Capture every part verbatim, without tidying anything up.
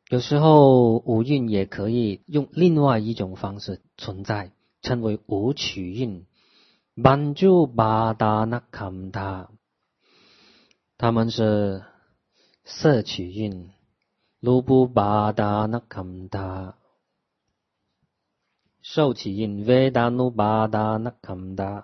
有时候五蕴也可以用另外一种方式存在，称为五取蕴。班珠巴达那坎达，他们是色取蕴。卢布巴达那坎达，受取蕴。维达努巴达那坎达，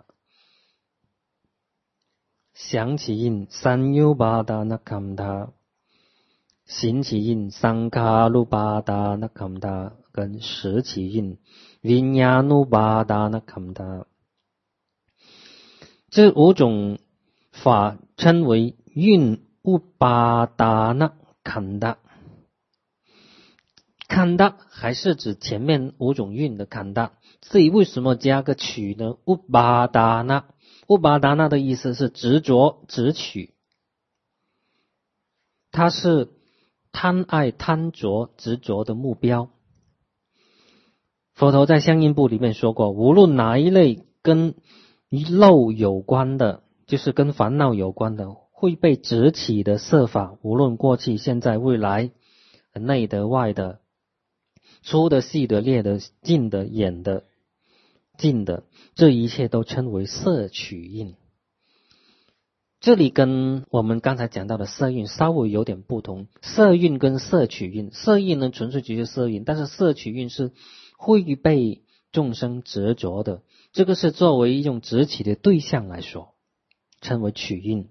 想取蕴。三优巴达那坎达，行取蕴。桑卡鲁巴达那坎达，跟识取蕴。维亚努巴达那坎达。这五种法称为蕴乌巴达那坎达。坎达还是指前面五种蕴的坎达，这里为什么加个取呢？乌巴达那，乌巴达那的意思是执着、执取，它是贪爱、贪着、执着的目标。佛陀在相应部里面说过，无论哪一类跟漏有关的，就是跟烦恼有关的，会被执起的色法，无论过去、现在、未来，内的、外的，粗的、细的、劣的、近的、远的、近的，这一切都称为色取蕴。这里跟我们刚才讲到的色蕴稍微有点不同，色蕴跟色取蕴，色蕴呢纯粹只是色蕴，但是色取蕴是会被众生执着的，这个是作为一种执起的对象来说，称为取蕴。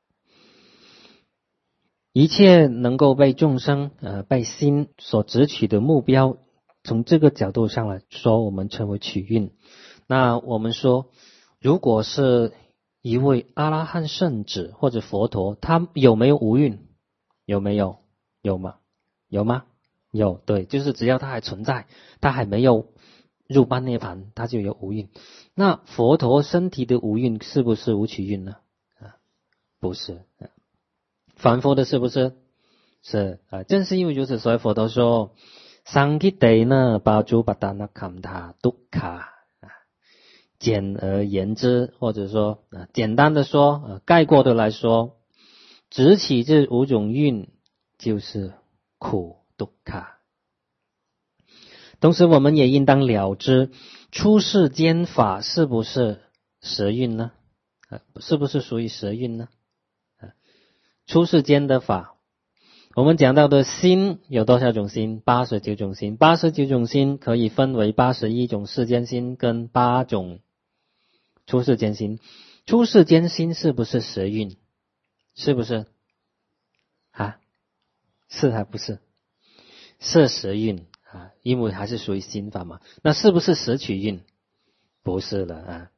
一切能够被众生呃被心所执取的目标，从这个角度上来说，我们称为取蕴。那我们说，如果是一位阿拉汉圣子或者佛陀，他有没有无蕴？有没有？有吗？有吗？有，对，就是只要他还存在，他还没有入般涅槃，他就有无蕴。那佛陀身体的无蕴是不是无取蕴呢？啊，不是。凡夫的是不是？是啊，正是因为如此，所以佛陀说，桑吉得呢巴珠巴达那坎塔杜卡。简而言之，或者说啊，简单的说，啊，概括的来说，执起这五种蕴就是苦杜卡。同时，我们也应当了知，出世间法是不是十蕴呢？啊，是不是属于十蕴呢？啊，出世间的法，我们讲到的心有多少种心？八十九种心，八十九种心可以分为八十一种世间心跟八种出世间心。出世间心是不是十蕴？是不是？啊，是还不是？是十蕴啊，因为还是属于心法嘛。那是不是十取蕴？不是了啊。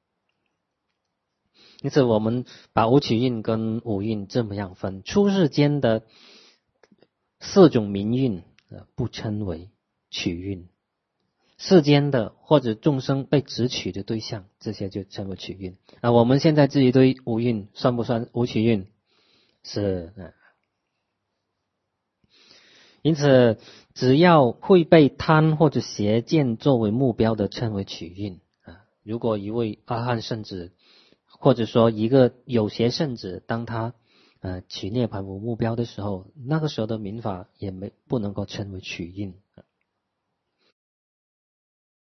因此我们把五取蕴跟五蕴这么样分，出世间的四种名蕴不称为取蕴，世间的或者众生被执取的对象，这些就称为取蕴。啊，我们现在这一堆五蕴算不算五取蕴？是。啊，因此只要会被贪或者邪见作为目标的，称为取蕴。啊，如果一位阿汉圣子，或者说一个有邪圣子，当他呃取涅槃为目标的时候，那个时候的民法也没不能够称为取蕴。啊